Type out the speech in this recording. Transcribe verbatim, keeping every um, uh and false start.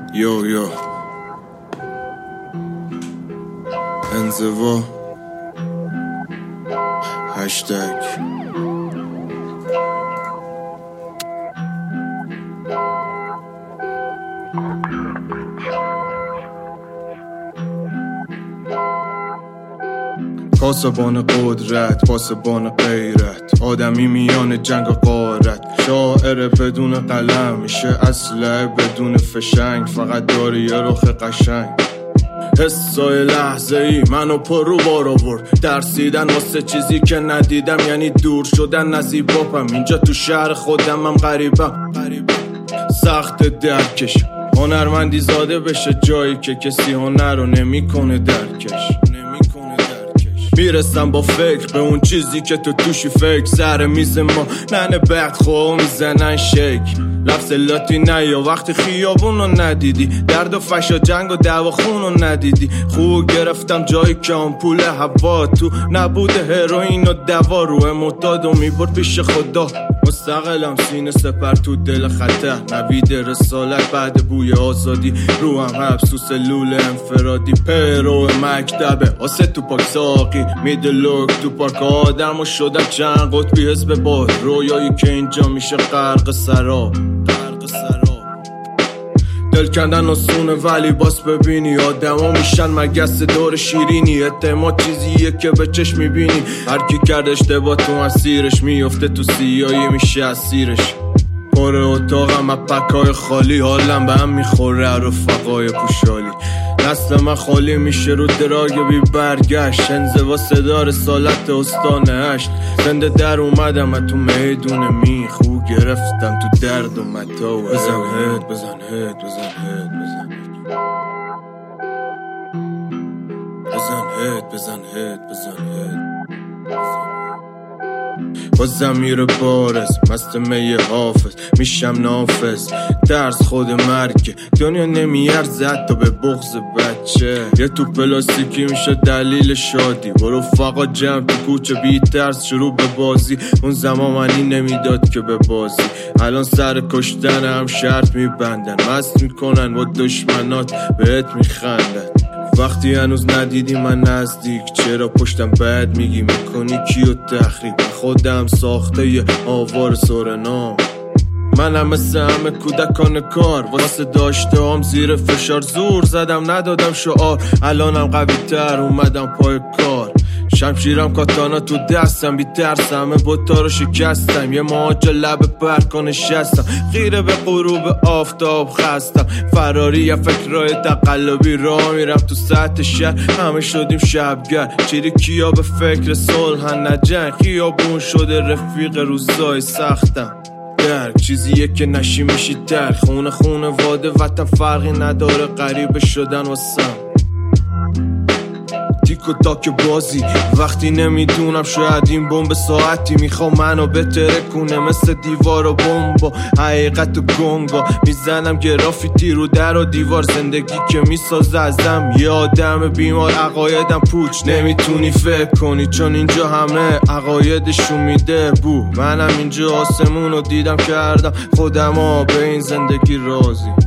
یو یو انزوا هشتگ پاسبان قدرت، پاسبان غیرت، آدمی میان جنگ و غارت، شاعر بدون قلم میشه اسلحه بدون فشنگ، فقط داری یه رخ قشنگ. حسای لحظه ای منو پر رو بار آورد، درسیدن واسه چیزی که ندیدم یعنی دور شدن از ایباپم. اینجا تو شهر خودمم غریبم، سخت درکش، هنرمندی زاده بشه جایی که کسی هنر رو نمی کنه درکش. میرسم با فکر به اون چیزی که تو توشی فکر، سر میز ما ننه بدخواه میزنن شک، لفظ لاتی نیا وقتی خیابون رو ندیدی، درد و فشا جنگ و دعوا خون رو ندیدی. خوب گرفتم جایی که آمپول هوا تو نبوده، هروئین و دوا روح معتاد و میبرد پیش خدا. مستقلم سینه سپر تو دل خطر، نوید رسالت بعد بوی آزادی، رو هم حبس تو سلول انفرادی، پرو مکتبه آسه تو پاک ساقی، میدلوک تو پارک آدم و شدم چند قطبی حزب باد، رویایی که اینجا میشه غرق سراب. دل کندن آسونه ولی باس ببینی آدم ها میشن مگس دور شیرینی، اعتماد چیزیه که به چشم میبینی، هر کی کرد اشتباه تو مسیرش میفته تو سیایی میشه اسیرش. پر اتاقم از پکای خالی، حالم به هم میخوره رفقای پوشالی، نسل من خالی میشه رو دراگ بی برگشت، انزوا صدا رسالت استان هشت، زنده در اومدم تو میدون می، خوب گرفتم تو درد و متا و بزن هد بزن هد بزن هد بزن بزن هد بزن هد بزن هد با ضمیر بارز مست می حافظ میشم نافذ، درس خود مرگه، دنیا نمیارزه حتی به بغض بچه، یه تو پلاستیکی میشه دلیل شادی، برو فقا جمع تو کوچه بی ترس شروع به بازی، اون زمان منی نمیداد که به بازی، الان سر کشتن هم شرط میبندن، مست میکنن با دشمنات بهت میخندن، وقتی هنوز ندیدی من نزدیک، چرا پشتم بد میگی میکنی کیو تخریب، خودم ساخته یه آوار سورنا، منم مثل همه کودکان کار، واسه داشته هم زیر فشار زور زدم ندادم شعار، الانم قوی تر اومدم پای کار، شمشیرم کاتانا تو دستم بی ترس، همه بوتا رو شکستم، یه ماجا لب برکا نشستم، خیره به غروب آفتاب خستم، فراری یا فکرهای تقلبی راه میرم تو سطح شهر، همه شدیم شبگر، چیری کیا به فکر صلح نه جنگ، خیابون شده رفیق روزای سختم، درک چیزیه که نشی میشی درک، خونه خونه واده وطن فرقی نداره غریبه شدن واسم، تیک و تاک بازی وقتی نمیدونم شاید این بمب ساعتی میخوام منو بترکونه مثل دیوار و بمبا، حقیقت و گنگا میزنم گرافیتی رو در و دیوار، زندگی که میسازه ازم یه آدم بیمار، عقایدم پوچ نمیتونی فکر کنی چون اینجا همه عقایدشون میده بو، منم اینجا آسمون رو دیدم کردم خودم ها به این زندگی راضی.